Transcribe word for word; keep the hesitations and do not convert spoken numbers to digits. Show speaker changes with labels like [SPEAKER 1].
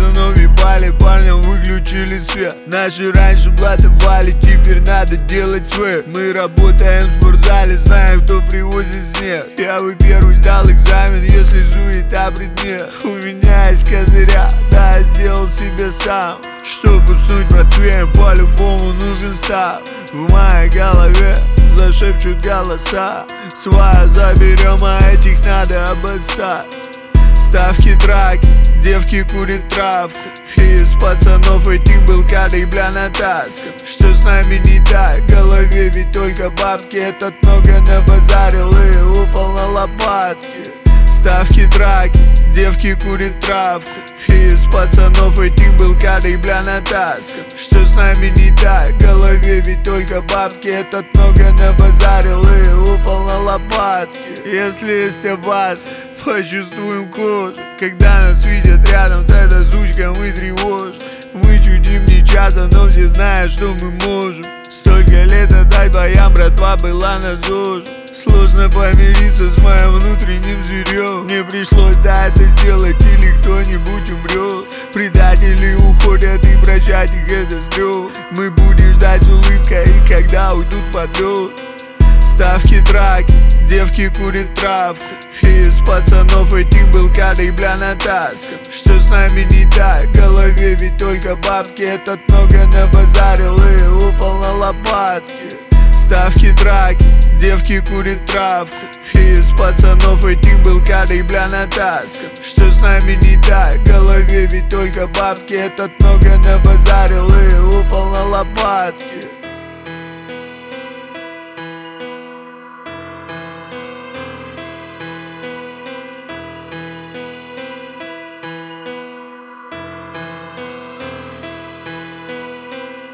[SPEAKER 1] пацанов ебали, парням выключили свет. Наши раньше блатовали, теперь надо делать свет. Мы работаем в спортзале, знаем, кто привозит снег. Я бы первый сдал экзамен, если суета предмет. У меня есть козыря, да, я сделал себе сам. Чтобы уснуть, братве, по-любому нужен став. В моей голове зашепчут голоса. Свая заберем, а этих надо обоссать. Ставки, драки, девки курят травку. И из пацанов этих был каждый, бля, натаскан. Что с нами не так? В голове ведь только бабки. Этот много набазарил и упал на лопатки. Ставки, драки, девки курят травку. И из пацанов этих был каждый, бля, натаскан. Что с нами не так? В голове ведь только бабки. Этот много набазарил и упал на лопатки. Если есть опасность, почувствуем кожу. Когда нас видят рядом, тогда сучка мы тревожим. Мы чудим не часто, но все знают, что мы можем. Столько лет отдать боям, братва была на ЗОЖе. Сложно помириться с моим внутренним зверем. Мне пришлось, да, это сделать, или кто-нибудь умрет. Предатели уходят, и прощать их это стрём. Мы будем ждать с улыбкой, когда уйдут под лёд. Ставки, драки, девки курят травку. И из пацанов этих был каждый, бля, натаскан. Что с нами не так? В голове ведь только бабки. Этот много набазарил и упал на лопатки. Ставки, драки, девки курят травку. И из пацанов этих был каждый, бля, натаскан. Что с нами не так? В голове ведь только бабки. Этот много набазарил и упал на лопатки.